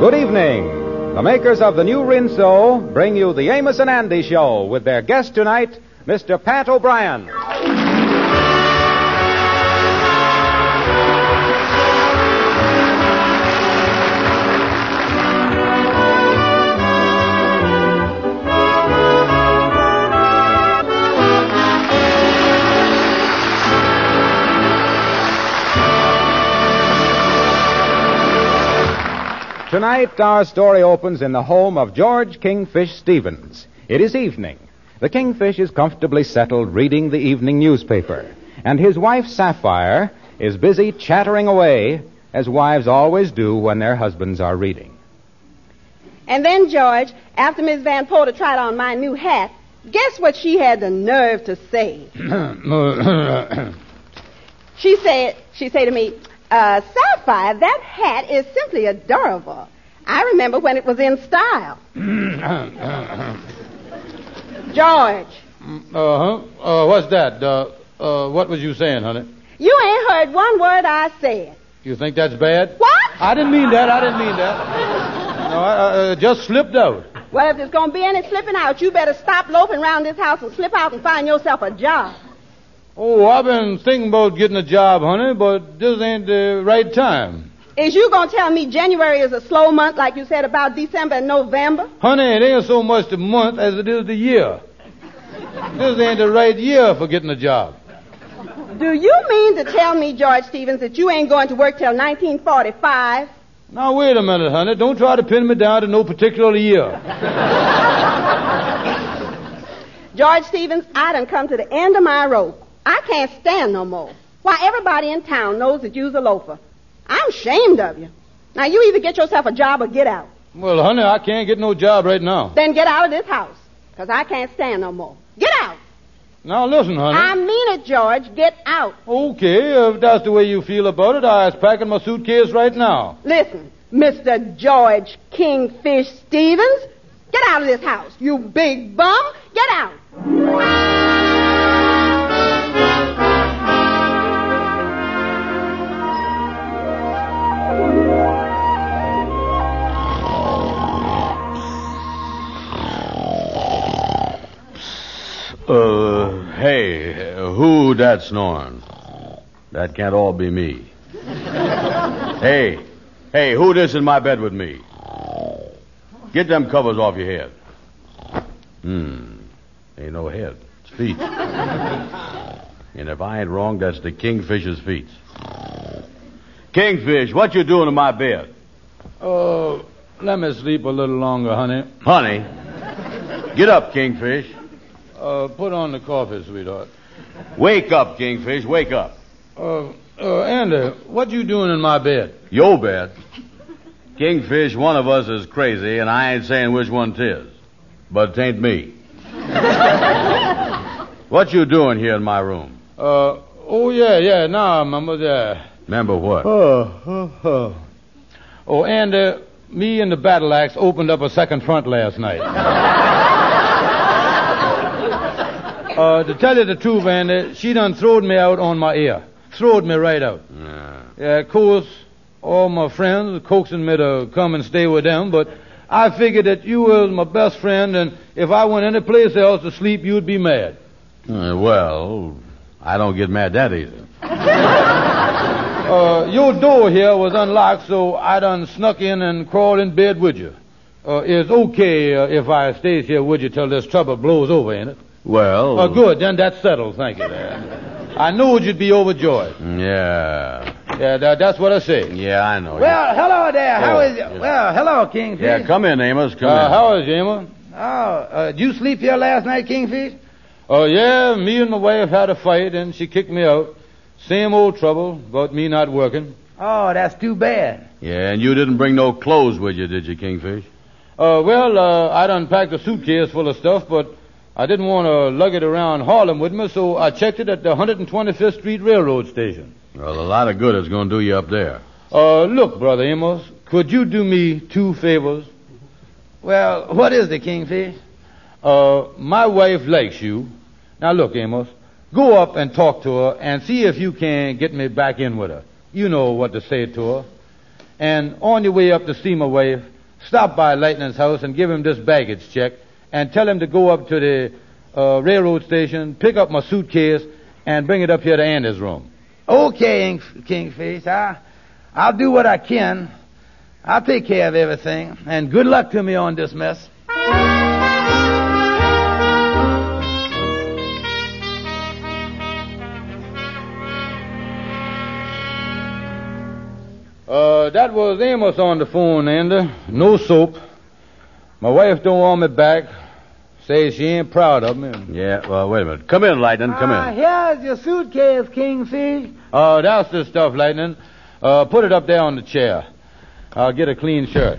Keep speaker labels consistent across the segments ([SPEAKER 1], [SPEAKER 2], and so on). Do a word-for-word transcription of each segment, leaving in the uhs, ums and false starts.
[SPEAKER 1] Good evening. The makers of the new Rinso bring you the Amos and Andy Show with their guest tonight, Mister Pat O'Brien. Tonight, our story opens in the home of George Kingfish Stevens. It is evening. The Kingfish is comfortably settled reading the evening newspaper, and his wife, Sapphire, is busy chattering away, as wives always do when their husbands are reading.
[SPEAKER 2] And then, George, after Miss Van Porter tried on my new hat, guess what she had the nerve to say? she said, she said to me, Uh, Sapphire, that hat is simply adorable. I remember when it was in style. George.
[SPEAKER 3] Uh-huh. Uh, what's that? Uh, uh, what was you saying, honey?
[SPEAKER 2] You ain't heard one word I said.
[SPEAKER 3] You think that's bad?
[SPEAKER 2] What?
[SPEAKER 3] I didn't mean that. I didn't mean that. No, I uh, just slipped out.
[SPEAKER 2] Well, if there's going to be any slipping out, you better stop loafing around this house and slip out and find yourself a job.
[SPEAKER 3] Oh, I've been thinking about getting a job, honey, but this ain't the right time.
[SPEAKER 2] Is you going to tell me January is a slow month like you said about December and November?
[SPEAKER 3] Honey, it ain't so much the month as it is the year. This ain't the right year for getting a job.
[SPEAKER 2] Do you mean to tell me, George Stevens, that you ain't going to work till nineteen forty-five?
[SPEAKER 3] Now, wait a minute, honey. Don't try to pin me down to no particular year.
[SPEAKER 2] George Stevens, I done come to the end of my rope. I can't stand no more. Why, everybody in town knows that you's a loafer. I'm ashamed of you. Now, you either get yourself a job or get out.
[SPEAKER 3] Well, honey, I can't get no job right now.
[SPEAKER 2] Then get out of this house, because I can't stand no more. Get out.
[SPEAKER 3] Now, listen, honey.
[SPEAKER 2] I mean it, George. Get out.
[SPEAKER 3] Okay, if that's the way you feel about it, I was packing my suitcase right now.
[SPEAKER 2] Listen, Mister George Kingfish Stevens, get out of this house, you big bum. Get out.
[SPEAKER 4] Uh, hey, who that snoring? That can't all be me. Hey, hey, who this in my bed with me? Get them covers off your head. Hmm, ain't no head, it's feet. And if I ain't wrong, that's the Kingfish's feet. Kingfish, what you doing in my bed?
[SPEAKER 3] Uh, let me sleep a little longer, honey.
[SPEAKER 4] Honey? Get up, Kingfish.
[SPEAKER 3] Uh, put on the coffee, sweetheart.
[SPEAKER 4] Wake up, Kingfish, wake up.
[SPEAKER 3] Uh, uh, Andy, what you doing in my bed?
[SPEAKER 4] Your bed? Kingfish, one of us is crazy, and I ain't saying which one 'tis. But it ain't me. What you doing here in my room?
[SPEAKER 3] Uh, oh, yeah, yeah, now I remember that.
[SPEAKER 4] Remember what?
[SPEAKER 3] Oh, oh, oh. Oh, Andy, me and the Battle Axe opened up a second front last night. Uh, to tell you the truth, Andy, she done throwed me out on my ear. Throwed me right out.
[SPEAKER 4] Yeah.
[SPEAKER 3] Yeah, of course, all my friends were coaxing me to come and stay with them, but I figured that you was my best friend, and if I went any place else to sleep, you'd be mad.
[SPEAKER 4] Uh, well, I don't get mad that easy.
[SPEAKER 3] Uh, your door here was unlocked, so I done snuck in and crawled in bed with you. Uh, it's okay uh, if I stays here with you till this trouble blows over, ain't it?
[SPEAKER 4] Well...
[SPEAKER 3] Oh, good. Then that's settled. Thank you, there. I knew you'd be overjoyed.
[SPEAKER 4] Yeah.
[SPEAKER 3] Yeah, that, that's what I say.
[SPEAKER 4] Yeah, I know.
[SPEAKER 5] Well, hello there. How
[SPEAKER 4] Oh,
[SPEAKER 5] is you?
[SPEAKER 4] yeah.
[SPEAKER 5] Well, hello, Kingfish.
[SPEAKER 4] Yeah, come in, Amos. Come
[SPEAKER 3] Uh,
[SPEAKER 4] in.
[SPEAKER 3] how is you, Emma?
[SPEAKER 5] Oh, uh, did you sleep here last night, Kingfish?
[SPEAKER 3] Oh, yeah, me and my wife had a fight, and she kicked me out. Same old trouble about me not working.
[SPEAKER 5] Oh, that's too bad.
[SPEAKER 4] Yeah, and you didn't bring no clothes with you, did you, Kingfish?
[SPEAKER 3] Uh, well, uh, I'd unpacked a suitcase full of stuff, but I didn't want to lug it around Harlem with me, so I checked it at the one hundred twenty-fifth Street Railroad Station.
[SPEAKER 4] Well, a lot of good it's going to do you up there.
[SPEAKER 3] Uh, look, Brother Amos, could you do me two favors?
[SPEAKER 5] Well, what is the Kingfish?
[SPEAKER 3] Uh, my wife likes you. Now, look, Amos, go up and talk to her and see if you can get me back in with her. You know what to say to her. And on your way up to see my wife, stop by Lightning's house and give him this baggage check and tell him to go up to the uh, railroad station, pick up my suitcase, and bring it up here to Andy's room.
[SPEAKER 5] Okay, Kingfish. I, I'll do what I can. I'll take care of everything. And good luck to me on this mess.
[SPEAKER 3] Uh, that was Amos on the phone, Andy. No soap. My wife don't want me back. Says she ain't proud of me.
[SPEAKER 4] Yeah, well, wait a minute. Come in, Lightning. Come
[SPEAKER 5] uh,
[SPEAKER 4] in.
[SPEAKER 5] Here's your suitcase, Kingfish.
[SPEAKER 3] Oh, uh, that's the stuff, Lightning. Uh, put it up there on the chair. I'll get a clean shirt.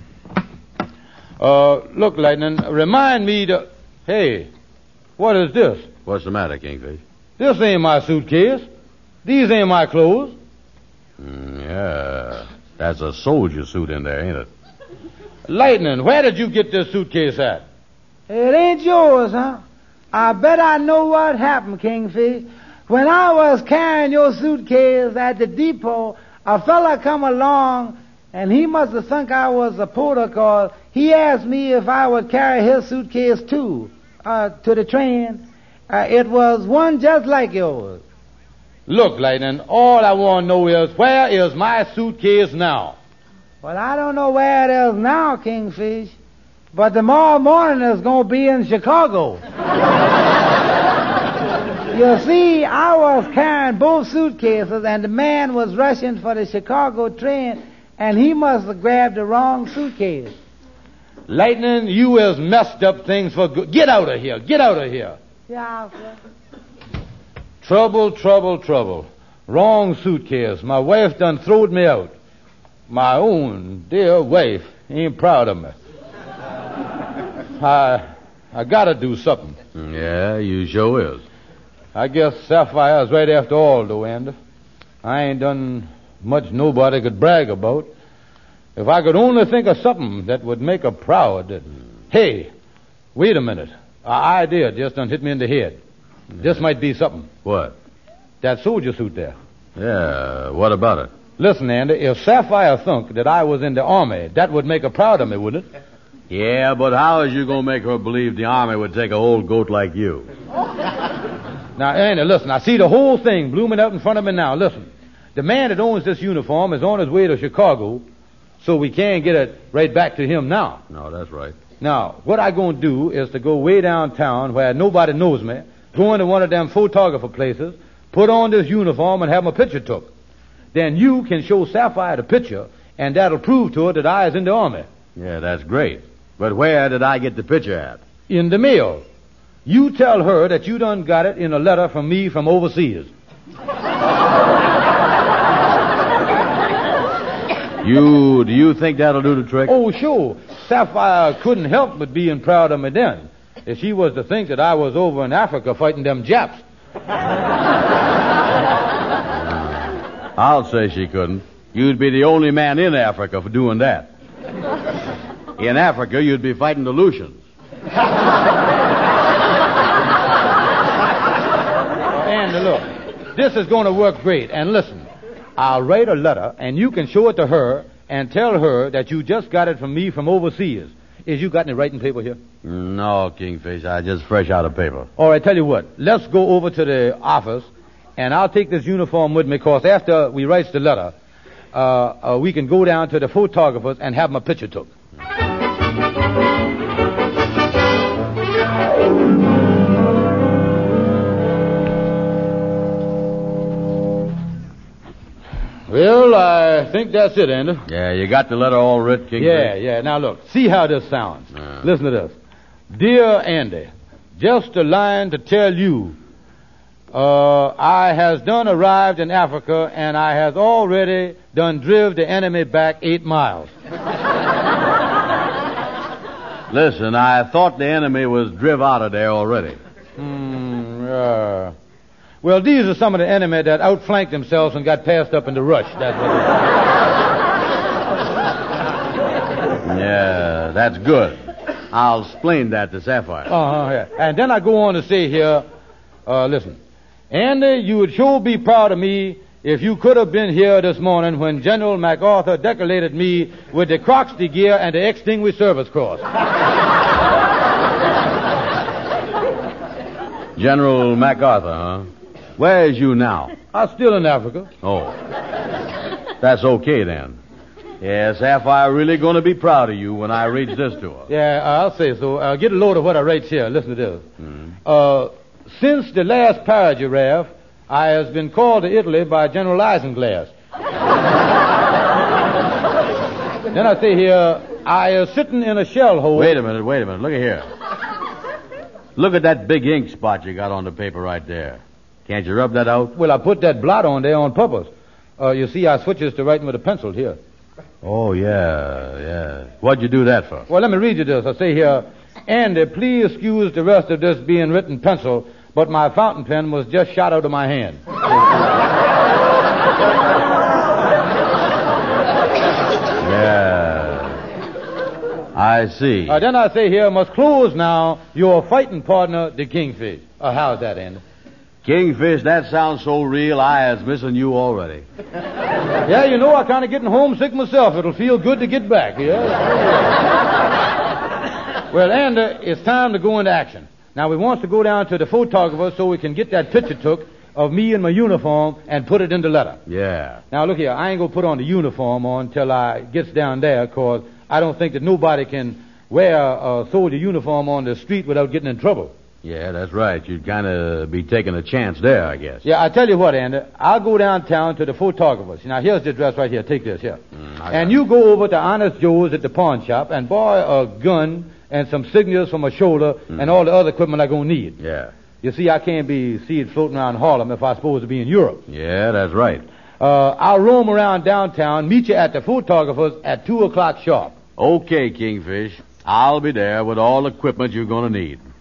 [SPEAKER 3] Uh, look, Lightning, remind me to... Hey, what is this?
[SPEAKER 4] What's the matter, Kingfish?
[SPEAKER 3] This ain't my suitcase. These ain't my clothes.
[SPEAKER 4] Mm, yeah, that's a soldier suit in there, ain't it?
[SPEAKER 3] Lightning, where did you get this suitcase at?
[SPEAKER 5] It ain't yours, huh? I bet I know what happened, Kingfish. When I was carrying your suitcase at the depot, a fella come along, and he must have thunk I was a porter, 'cause he asked me if I would carry his suitcase, too, uh, to the train. Uh, it was one just like yours.
[SPEAKER 3] Look, Lightning, all I want to know is, where is my suitcase now?
[SPEAKER 5] Well, I don't know where it is now, Kingfish, but tomorrow morning it's going to be in Chicago. You see, I was carrying both suitcases, and the man was rushing for the Chicago train, and he must have grabbed the wrong suitcase.
[SPEAKER 3] Lightning, you has messed up things for good. Get out of here. Get out of here.
[SPEAKER 5] Yeah, sir.
[SPEAKER 3] Trouble, trouble, trouble. Wrong suitcase. My wife done throwed me out. My own dear wife ain't proud of me. I, I gotta do something.
[SPEAKER 4] Yeah, you sure is.
[SPEAKER 3] I guess Sapphire's right after all, though, Andy. I ain't done much nobody could brag about. If I could only think of something that would make her proud. That, hey, wait a minute. An idea just done hit me in the head. This might be something.
[SPEAKER 4] What?
[SPEAKER 3] That soldier suit there.
[SPEAKER 4] Yeah, what about it?
[SPEAKER 3] Listen, Andy, if Sapphire thunk that I was in the army, that would make her proud of me, wouldn't it?
[SPEAKER 4] Yeah, but how is you going to make her believe the army would take a old goat like you?
[SPEAKER 3] Now, Andy, listen, I see the whole thing blooming out in front of me now. Listen, the man that owns this uniform is on his way to Chicago, so we can't get it right back to him now.
[SPEAKER 4] No, that's right.
[SPEAKER 3] Now, what I going to do is to go way downtown where nobody knows me, go into one of them photographer places, put on this uniform and have my picture took. Then you can show Sapphire the picture, and that'll prove to her that I is in the army.
[SPEAKER 4] Yeah, that's great. But where did I get the picture at?
[SPEAKER 3] In the mail. You tell her that you done got it in a letter from me from overseas.
[SPEAKER 4] You, do you think that'll do the trick?
[SPEAKER 3] Oh, sure. Sapphire couldn't help but being proud of me then. If she was to think that I was over in Africa fighting them Japs.
[SPEAKER 4] I'll say she couldn't. You'd be the only man in Africa for doing that. In Africa, you'd be fighting the Lucians.
[SPEAKER 3] And look, this is going to work great. And listen, I'll write a letter, and you can show it to her and tell her that you just got it from me from overseas. Is you got any writing paper here?
[SPEAKER 4] No, Kingfish, I just fresh out of paper.
[SPEAKER 3] All right, tell you what. Let's go over to the office, and I'll take this uniform with me, because after we writes the letter, uh, uh, we can go down to the photographers and have my picture took. Well, I think that's it, Andy.
[SPEAKER 4] Yeah, you got the letter all writ, Kingfish?
[SPEAKER 3] Yeah, yeah. Now, look, see how this sounds.
[SPEAKER 4] Uh.
[SPEAKER 3] Listen to this. Dear Andy, just a line to tell you, uh, I has done arrived in Africa, and I has already done driv the enemy back eight miles.
[SPEAKER 4] Listen, I thought the enemy was driv out of there already.
[SPEAKER 3] Hmm, yeah. Well, these are some of the enemy that outflanked themselves and got passed up in the rush. That's what it is.
[SPEAKER 4] Yeah, that's good. I'll explain that to Sapphire.
[SPEAKER 3] Uh-huh, yeah. And then I go on to say here, uh, listen, Andy, you would sure be proud of me if you could have been here this morning when General MacArthur decorated me with the Croxty gear and the Extinguished Service Cross.
[SPEAKER 4] General MacArthur, huh? Where is you now?
[SPEAKER 3] I'm still in Africa.
[SPEAKER 4] Oh. That's okay, then. Yeah, Sapphire really going to be proud of you when I reach this to her.
[SPEAKER 3] Yeah, I'll say so. Uh, get a load of what I write here. Listen to this.
[SPEAKER 4] Mm.
[SPEAKER 3] Uh, since the last paragraph, I has been called to Italy by General Isinglass. Then I say here, I is sitting in a shell hole.
[SPEAKER 4] Wait a minute, wait a minute. Look at here. Look at that big ink spot you got on the paper right there. Can't you rub that out?
[SPEAKER 3] Well, I put that blot on there on purpose. Uh, you see, I switches to writing with a pencil here.
[SPEAKER 4] Oh, yeah, yeah. What'd you do that for?
[SPEAKER 3] Well, let me read you this. I say here, Andy, please excuse the rest of this being written pencil, but my fountain pen was just shot out of my hand.
[SPEAKER 4] Yeah. I see.
[SPEAKER 3] Uh, then I say here, must close now your fighting partner, the Kingfish. Uh, how's that, Andy?
[SPEAKER 4] Kingfish, that sounds so real, I is missing you already.
[SPEAKER 3] Yeah, you know, I'm kind of getting homesick myself. It'll feel good to get back, yeah? Well, Andy, it's time to go into action. Now, we want to go down to the photographer so we can get that picture took of me in my uniform and put it in the letter.
[SPEAKER 4] Yeah.
[SPEAKER 3] Now, look here, I ain't going to put on the uniform on till I gets down there, because I don't think that nobody can wear a soldier uniform on the street without getting in trouble.
[SPEAKER 4] Yeah, that's right. You'd kind of be taking a chance there, I guess.
[SPEAKER 3] Yeah, I tell you what, Andy. I'll go downtown to the photographer's. Now, here's the address right here. Take this here.
[SPEAKER 4] Mm,
[SPEAKER 3] and you go over to Honest Joe's at the pawn shop and borrow a gun and some signals from a shoulder mm. and all the other equipment I'm going to need.
[SPEAKER 4] Yeah.
[SPEAKER 3] You see, I can't be seen floating around Harlem if I'm supposed to be in Europe.
[SPEAKER 4] Yeah, that's right.
[SPEAKER 3] Uh, I'll roam around downtown, meet you at the photographer's at two o'clock sharp.
[SPEAKER 4] Okay, Kingfish. I'll be there with all the equipment you're going to need.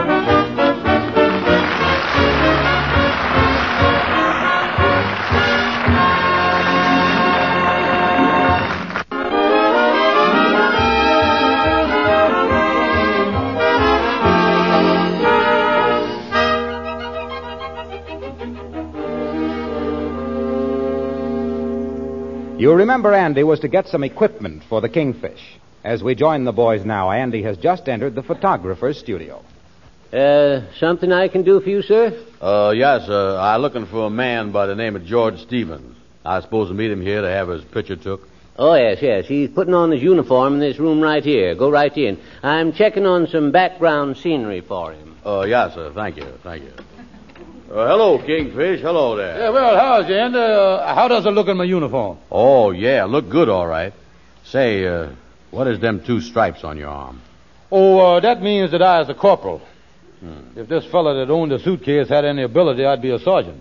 [SPEAKER 1] You remember Andy was to get some equipment for the Kingfish. As we join the boys now, Andy has just entered the photographer's studio.
[SPEAKER 6] Uh, something I can do for you, sir?
[SPEAKER 4] Uh, yes, uh, I'm looking for a man by the name of George Stevens. I suppose to meet him here to have his picture took.
[SPEAKER 6] Oh, yes, yes. He's putting on his uniform in this room right here. Go right in. I'm checking on some background scenery for him.
[SPEAKER 4] Uh, yes, sir. Thank you. Thank you. Uh, hello, Kingfish. Hello there.
[SPEAKER 3] Yeah, well, how's you, Andy? Uh, how does it look in my uniform?
[SPEAKER 4] Oh, yeah. Look good, all right. Say, uh, what is them two stripes on your arm?
[SPEAKER 3] Oh, uh, that means that I is a corporal. Hmm. If this fella that owned the suitcase had any ability, I'd be a sergeant.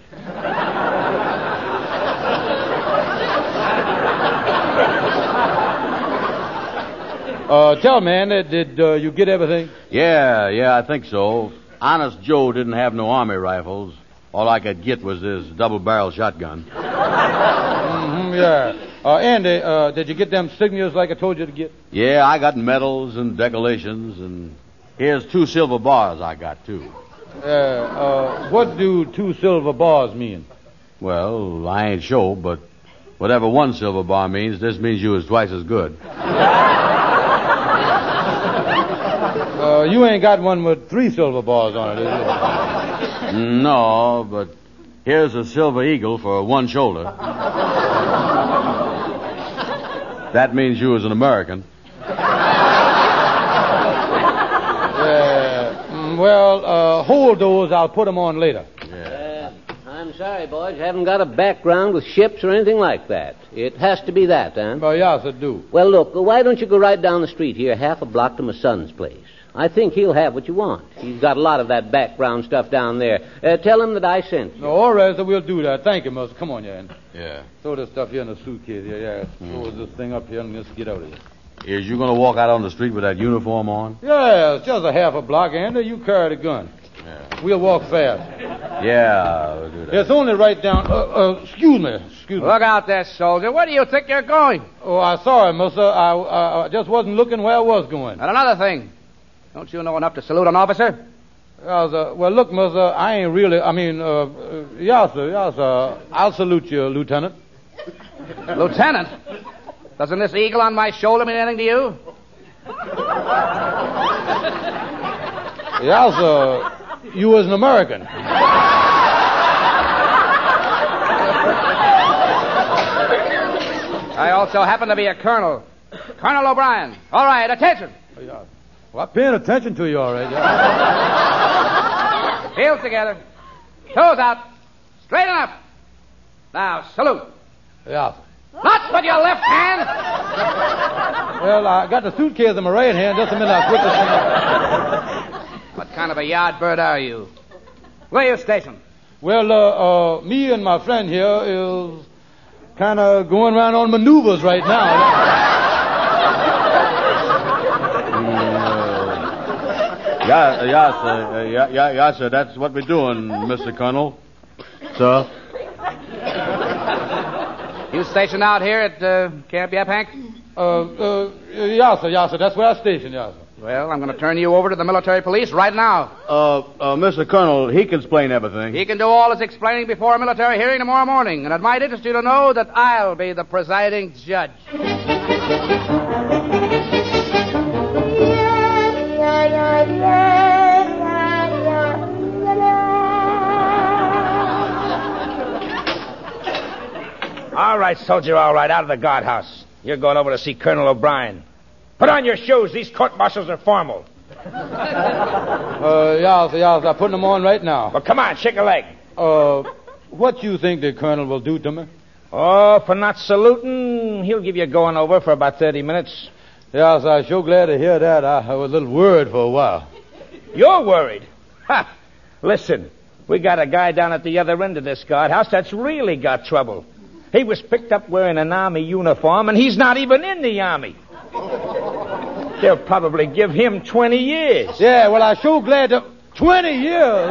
[SPEAKER 3] uh, tell me, Andy, did uh, you get everything?
[SPEAKER 4] Yeah, yeah, I think so. Honest Joe didn't have no army rifles. All I could get was this double-barrel shotgun.
[SPEAKER 3] mm-hmm, yeah. Uh, Andy, uh, did you get them signals like I told you to get?
[SPEAKER 4] Yeah, I got medals and decorations, and here's two silver bars I got, too.
[SPEAKER 3] Uh, uh, what do two silver bars mean?
[SPEAKER 4] Well, I ain't sure, but whatever one silver bar means, this means you was twice as good.
[SPEAKER 3] Uh, you ain't got one with three silver bars on it, is it?
[SPEAKER 4] No, but here's a silver eagle for one shoulder. That means you was an American.
[SPEAKER 3] Uh, well, uh, hold those. I'll put them on later.
[SPEAKER 6] Yeah. Uh, I'm sorry, boys. You haven't got a background with ships or anything like that. It has to be that, huh?
[SPEAKER 3] Oh, yes, I do.
[SPEAKER 6] Well, look, why don't you go right down the street here, half a block to my son's place? I think he'll have what you want. He's got a lot of that background stuff down there. Uh, tell him that I sent you.
[SPEAKER 3] No, all right, so we'll do that. Thank you, Mister. Come on, Jan.
[SPEAKER 4] Yeah.
[SPEAKER 3] Throw this stuff here in the suitcase here, yeah. Mm. Throw this thing up here and let's get out of here.
[SPEAKER 4] Is you going to walk out on the street with that uniform on?
[SPEAKER 3] Yeah, it's just a half a block, Andy. You carry the gun.
[SPEAKER 4] Yeah.
[SPEAKER 3] We'll walk fast.
[SPEAKER 4] Yeah, we'll do that.
[SPEAKER 3] It's only right down... Uh, uh, excuse me. Excuse me.
[SPEAKER 7] Look out there, soldier. Where do you think you're going?
[SPEAKER 3] Oh, I'm sorry, mister. I, I, I just wasn't looking where I was going.
[SPEAKER 7] And another thing. Don't you know enough to salute an officer?
[SPEAKER 3] Yes, sir. Well, look, mister, I ain't really, I mean, uh, uh, yes, sir, yes, sir. I'll salute you, Lieutenant.
[SPEAKER 7] Lieutenant? Doesn't this eagle on my shoulder mean anything to you?
[SPEAKER 3] Yes, sir. You was an American.
[SPEAKER 7] I also happen to be a colonel. Colonel O'Brien. All right, attention.
[SPEAKER 3] Oh, yeah. Well, I'm paying attention to you, all right. Yeah.
[SPEAKER 7] Heels together. Toes out. Straighten up. Now, salute.
[SPEAKER 3] Yeah.
[SPEAKER 7] Not with your left hand.
[SPEAKER 3] Well, I got the suitcase in my right hand. Just a minute, I'll quick this thing up.
[SPEAKER 7] What kind of a yard bird are you? Where are you stationed?
[SPEAKER 3] Well, uh, uh, me and my friend here is kind of going around on maneuvers right now.
[SPEAKER 4] Yeah, yes, uh, yeah, yeah, yes, sir. That's what we're doing, Mister Colonel. Sir.
[SPEAKER 7] You stationed out here at uh, Camp Yaphank?
[SPEAKER 3] Uh, uh, yes, sir, yes, sir. That's where I stationed, yes, sir.
[SPEAKER 7] Well, I'm going to turn you over to the military police right now.
[SPEAKER 4] Uh, uh, Mister Colonel, he can explain everything.
[SPEAKER 7] He can do all his explaining before a military hearing tomorrow morning, and it might interest you to know that I'll be the presiding judge.
[SPEAKER 8] All right, soldier, all right, out of the guardhouse. You're going over to see Colonel O'Brien. Put on your shoes. These court-martials are formal.
[SPEAKER 3] Uh, yes, yes, I'm putting them on right now.
[SPEAKER 8] Well, come on, shake a leg.
[SPEAKER 3] Uh, what you think the colonel will do to me?
[SPEAKER 8] Oh, for not saluting, he'll give you a going over for about thirty minutes.
[SPEAKER 3] Yes, I'm sure glad to hear that. I, I was a little worried for a while.
[SPEAKER 8] You're worried? Ha! Listen, we got a guy down at the other end of this guardhouse that's really got trouble. He was picked up wearing an army uniform, and he's not even in the army. They'll probably give him twenty years.
[SPEAKER 3] Yeah, well, I'm sure glad to... twenty years?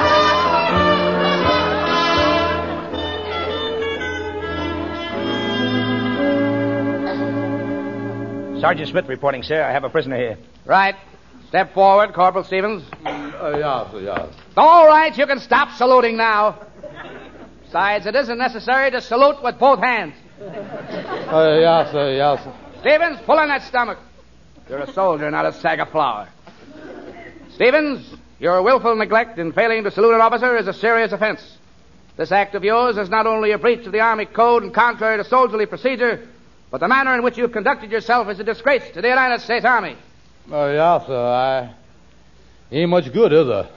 [SPEAKER 8] Sergeant Smith reporting, sir. I have a prisoner here.
[SPEAKER 7] Right. Step forward, Corporal Stevens.
[SPEAKER 3] Uh, yes, sir, yes.
[SPEAKER 7] All right, you can stop saluting now. Besides, it isn't necessary to salute with both hands.
[SPEAKER 3] Uh, yes, sir, yes, sir.
[SPEAKER 7] Stevens, pull in that stomach. You're a soldier, not a sack of flour. Stevens, your willful neglect in failing to salute an officer is a serious offense. This act of yours is not only a breach of the Army Code and contrary to soldierly procedure, but the manner in which you've conducted yourself is a disgrace to the United States Army.
[SPEAKER 3] Oh, uh, yes, sir. I ain't much good, is I?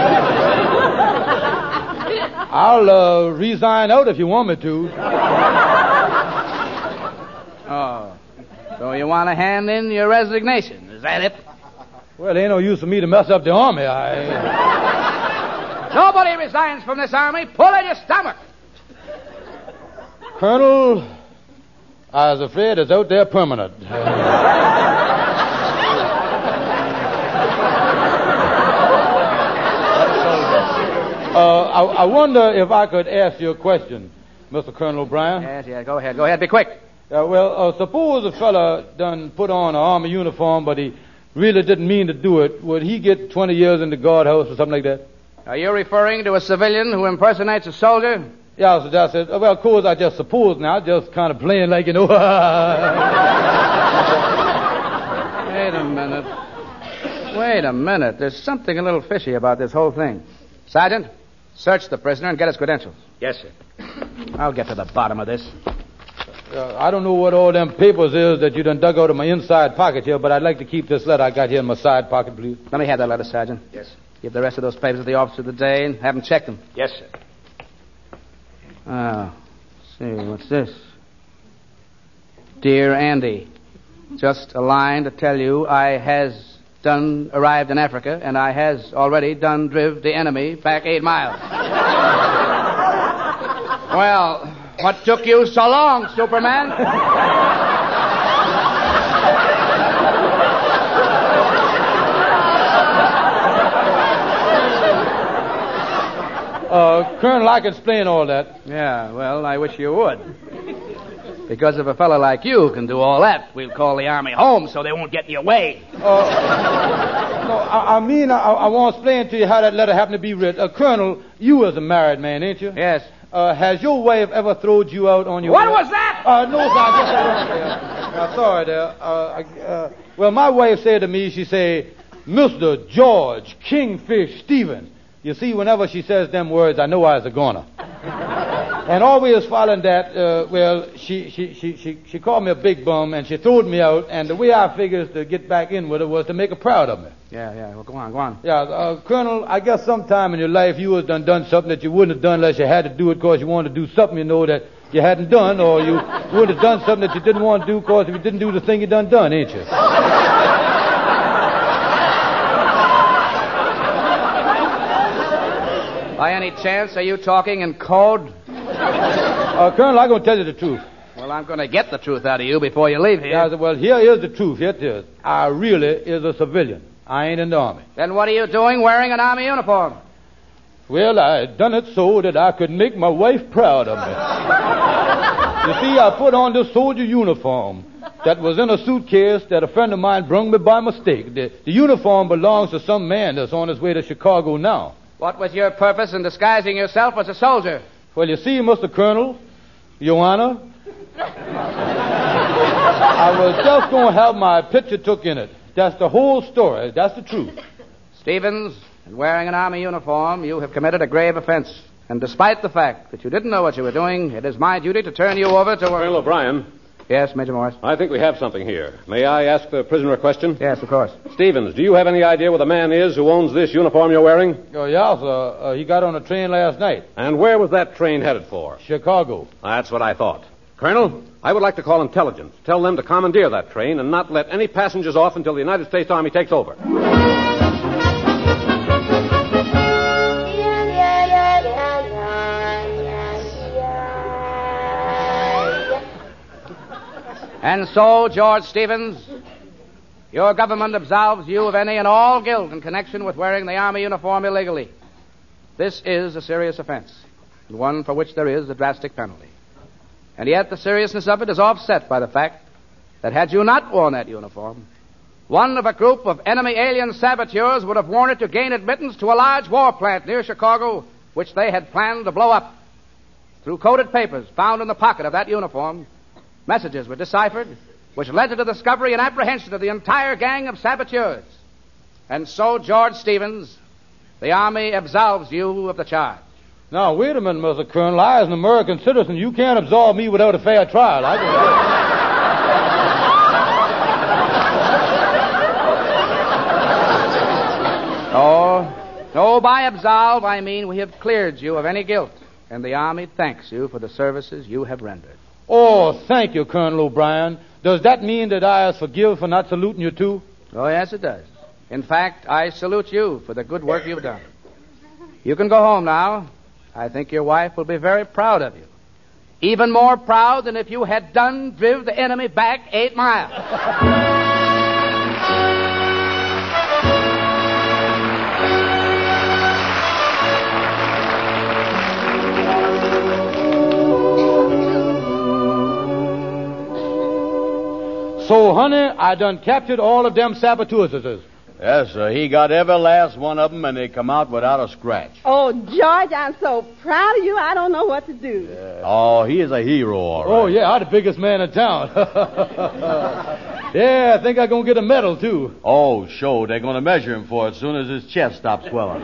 [SPEAKER 3] I'll uh, resign out if you want me to.
[SPEAKER 7] Oh. So you want to hand in your resignation, is that it?
[SPEAKER 3] Well, ain't no use for me to mess up the Army. I...
[SPEAKER 7] Nobody resigns from this Army. Pull in your stomach.
[SPEAKER 3] Colonel, I was afraid it's out there permanent. Uh, I, I wonder if I could ask you a question, Mister Colonel O'Brien.
[SPEAKER 7] Yes, yes, go ahead. Go ahead, be quick.
[SPEAKER 3] Uh, well, uh, suppose a fella done put on an army uniform, but he really didn't mean to do it. Would he get twenty years in the guardhouse or something like that?
[SPEAKER 7] Are you referring to a civilian who impersonates a soldier?
[SPEAKER 3] Yeah, so that's it. Well, of course, I just suppose now, just kind of playing like, you know.
[SPEAKER 7] Wait a minute. Wait a minute. There's something a little fishy about this whole thing. Sergeant, search the prisoner and get his credentials.
[SPEAKER 8] Yes, sir.
[SPEAKER 7] I'll get to the bottom of this.
[SPEAKER 3] Uh, I don't know what all them papers is that you done dug out of my inside pocket here, but I'd like to keep this letter I got here in my side pocket, please.
[SPEAKER 7] Let me have that letter, Sergeant.
[SPEAKER 8] Yes, sir.
[SPEAKER 7] Give the rest of those papers to the officer of the day and have him check them.
[SPEAKER 8] Yes, sir.
[SPEAKER 7] Oh, see, what's this? Dear Andy, just a line to tell you I has done arrived in Africa, and I has already done driv the enemy back eight miles. Well, what took you so long, Superman?
[SPEAKER 3] Uh, Colonel, I can explain all that.
[SPEAKER 7] Yeah, well, I wish you would. Because if a fellow like you can do all that, we'll call the Army home so they won't get in your way.
[SPEAKER 3] Uh, no, I, I mean, I, I want to explain to you how that letter happened to be written. Uh, Colonel, you as a married man, ain't you?
[SPEAKER 7] Yes.
[SPEAKER 3] Uh, has your wife ever throwed you out on your...
[SPEAKER 7] What was that?
[SPEAKER 3] Uh, no, sir, I guess I wrong there. Uh, sorry there. Uh, I, uh, well, my wife said to me, she said, Mister George Kingfish Stevens. You see, whenever she says them words, I know I was a goner. And always following that, uh, well, she, she, she, she, she called me a big bum, and she throwed me out, and the way I figures to get back in with her was to make her proud of me.
[SPEAKER 7] Yeah, yeah. Well, go on, go on.
[SPEAKER 3] Yeah, uh, Colonel, I guess sometime in your life you have done, done something that you wouldn't have done unless you had to do it because you wanted to do something you know that you hadn't done, or you would have done something that you didn't want to do because if you didn't do the thing you done done, ain't you?
[SPEAKER 7] By any chance, are you talking in code?
[SPEAKER 3] Uh, Colonel, I'm going to tell you the truth.
[SPEAKER 7] Well, I'm going to get the truth out of you before you leave here.
[SPEAKER 3] Yeah, well, here is the truth. Here it is. I really is a civilian. I ain't in the army.
[SPEAKER 7] Then what are you doing wearing an army uniform?
[SPEAKER 3] Well, I done it so that I could make my wife proud of me. You see, I put on this soldier uniform that was in a suitcase that a friend of mine brung me by mistake. The, the uniform belongs to some man that's on his way to Chicago now.
[SPEAKER 7] What was your purpose in disguising yourself as a soldier?
[SPEAKER 3] Well, you see, Mister Colonel, Your Honor, I was just going to have my picture took in it. That's the whole story. That's the truth.
[SPEAKER 7] Stevens, in wearing an army uniform, you have committed a grave offense. And despite the fact that you didn't know what you were doing, it is my duty to turn you over to...
[SPEAKER 9] Colonel O'Brien.
[SPEAKER 7] Yes, Major Morris?
[SPEAKER 9] I think we have something here. May I ask the prisoner a question?
[SPEAKER 7] Yes, of course.
[SPEAKER 9] Stevens, do you have any idea where the man is who owns this uniform you're wearing?
[SPEAKER 3] Oh, yeah, sir. Uh, he got on a train last night.
[SPEAKER 9] And where was that train headed for?
[SPEAKER 3] Chicago.
[SPEAKER 9] That's what I thought. Colonel, I would like to call intelligence. Tell them to commandeer that train and not let any passengers off until the United States Army takes over.
[SPEAKER 7] And so, George Stevens, your government absolves you of any and all guilt in connection with wearing the Army uniform illegally. This is a serious offense, and one for which there is a drastic penalty. And yet the seriousness of it is offset by the fact that had you not worn that uniform, one of a group of enemy alien saboteurs would have worn it to gain admittance to a large war plant near Chicago, which they had planned to blow up. Through coded papers found in the pocket of that uniform, messages were deciphered, which led to the discovery and apprehension of the entire gang of saboteurs. And so, George Stevens, the Army absolves you of the charge.
[SPEAKER 3] Now, wait a minute, Mister Colonel. I, as an American citizen, you can't absolve me without a fair trial. I can...
[SPEAKER 7] Oh, no, by absolve, I mean we have cleared you of any guilt, and the Army thanks you for the services you have rendered.
[SPEAKER 3] Oh, thank you, Colonel O'Brien. Does that mean that I is forgiven for not saluting you, too?
[SPEAKER 7] Oh, yes, it does. In fact, I salute you for the good work you've done. You can go home now. I think your wife will be very proud of you. Even more proud than if you had done drive the enemy back eight miles.
[SPEAKER 3] So, honey, I done captured all of them saboteurs.
[SPEAKER 4] Yes, sir. He got every last one of them, and they come out without a scratch.
[SPEAKER 2] Oh, George, I'm so proud of you, I don't know what to do.
[SPEAKER 4] Yeah. Oh, he is a hero, all right.
[SPEAKER 3] Oh, yeah, I'm the biggest man in town. Yeah, I think I'm going to get a medal, too.
[SPEAKER 4] Oh, sure. They're going to measure him for it as soon as his chest stops swelling.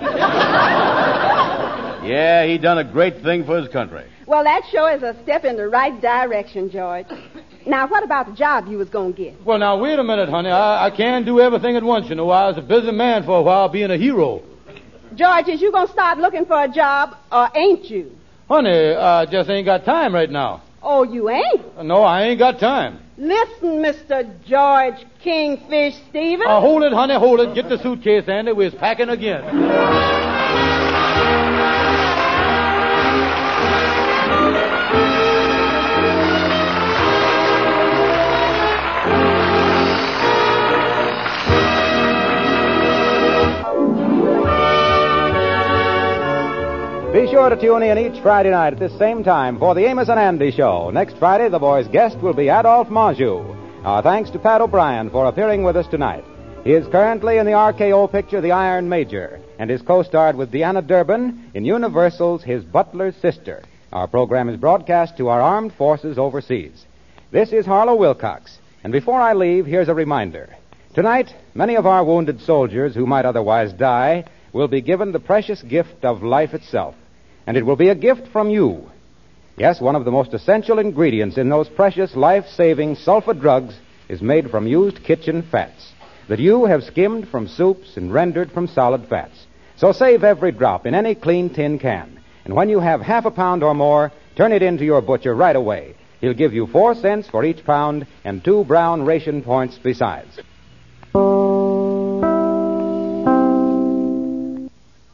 [SPEAKER 4] Yeah, he done a great thing for his country.
[SPEAKER 2] Well, that sure is a step in the right direction, George. Now, what about the job you was going to get?
[SPEAKER 3] Well, now, wait a minute, honey. I, I can't do everything at once, you know. I was a busy man for a while being a hero.
[SPEAKER 2] George, is you going to start looking for a job, or ain't you?
[SPEAKER 3] Honey, I just ain't got time right now.
[SPEAKER 2] Oh, you ain't?
[SPEAKER 3] No, I ain't got time.
[SPEAKER 2] Listen, Mister George Kingfish Stevens.
[SPEAKER 3] Uh, hold it, honey, hold it. Get the suitcase, Andy. We're packing again.
[SPEAKER 1] Be sure to tune in each Friday night at this same time for the Amos and Andy Show. Next Friday, the boys' guest will be Adolphe Monjou. Our thanks to Pat O'Brien for appearing with us tonight. He is currently in the R K O picture The Iron Major and is co-starred with Deanna Durbin in Universal's His Butler's Sister. Our program is broadcast to our armed forces overseas. This is Harlow Wilcox, and before I leave, here's a reminder. Tonight, many of our wounded soldiers who might otherwise die will be given the precious gift of life itself, and it will be a gift from you. Yes, one of the most essential ingredients in those precious life-saving sulfa drugs is made from used kitchen fats that you have skimmed from soups and rendered from solid fats. So save every drop in any clean tin can. And when you have half a pound or more, turn it into your butcher right away. He'll give you four cents for each pound and two brown ration points besides.